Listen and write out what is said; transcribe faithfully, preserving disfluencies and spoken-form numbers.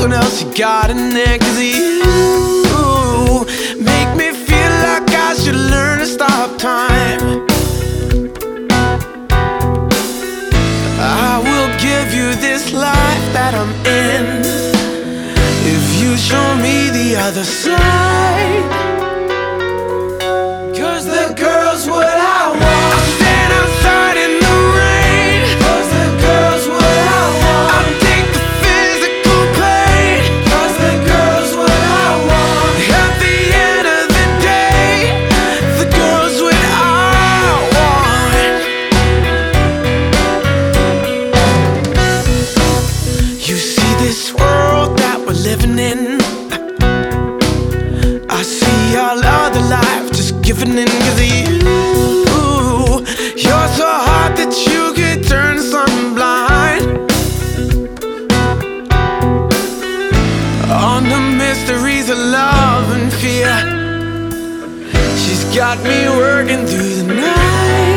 what else you got in there? 'Cause you make me feel like I should learn to stop time. I will give you this life that I'm in if you show me the other side. 'Cause the girl's what I want. I'll stand outside in the rain. 'Cause the girl's what I want. I'll take the physical pain. 'Cause the girl's what I want. At the end of the day, the girl's what I want. You see this world that we're living in, I see all other life just giving in. 'Cause you, you're so hot that you could turn the sun blind. On the mysteries of love and fear, she's got me working through the night.